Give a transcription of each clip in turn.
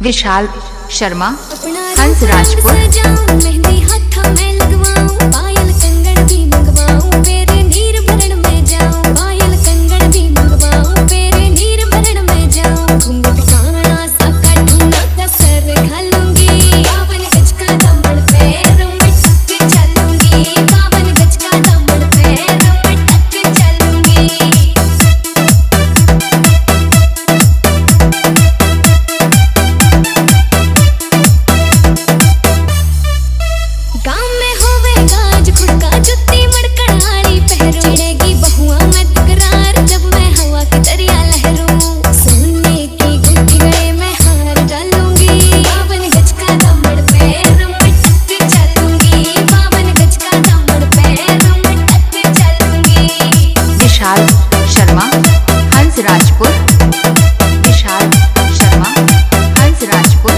विशाल शर्मा, हंस राजपुर। मेहंदी हाथा में लगवाऊं, पायल कंगन भी मंगवाऊं, तेरे नीर भरण में जाऊं, पायल कंगन भी मंगवाऊं, तेरे नीर भरण में जाऊं, घूंघट काना सा काटूंगा का सर घालूंगी, 52 गज का दामन पैरों में टक चलूंगी, 52 गज का दामन पैरों में टक चलूंगी। गाँव में होवेगा आज खुड़का, जुत्ती मड़कड़ाड़ी पहरूं, चिढ़ेगी बहुआ मैं तकरार जब मैं हवा की दरिया लहरूं, सोने की गुंथी गले में हार डालूंगी, 52 गज का दामन पैरों में टक चलूंगी, 52 गज का दामन पैरों में टक चलूंगी। विशाल शर्मा, हंस राजपुर। विशाल शर्मा, हंस राजपुर।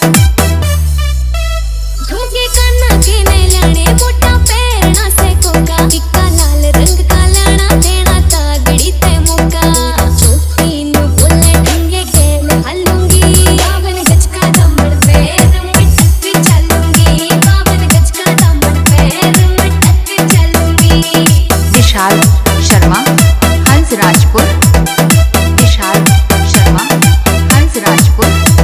झुमके काना के नैन लाने, मोटा पैरना से कोका, टिक्का लाल रंग का लाना, देना तागड़ी ते मौका, छोटी नु बोले ढंगे गेल हालूंगी, 52 गज का दामन पैरों में टक चलूंगी, 52 गज का दामन पैरों में टक चलूंगी। विशाल शर्मा, हंस राजपुर। विशाल शर्मा, हंस राजपुर।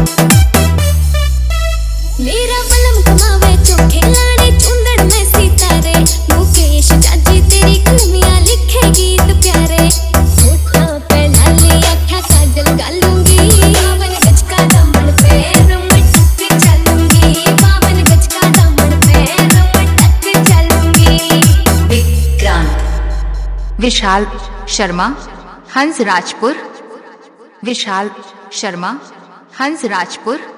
मेरा बलम कमावे चोखे लाड़े, चुंदड़ में सितारे, मुकेश चाची तेरी कलमियां लिखे गीत प्यारे, होठा पे लाली आँखें काजल गालूंगी, 52 गज का दामन पैरों में टक चलूंगी, 52 गज का दामन पैरों में टक चलूंगी। विक्रांत। विशाल शर्मा, हंस राजपुर। विशाल शर्मा, हंस राजपुर।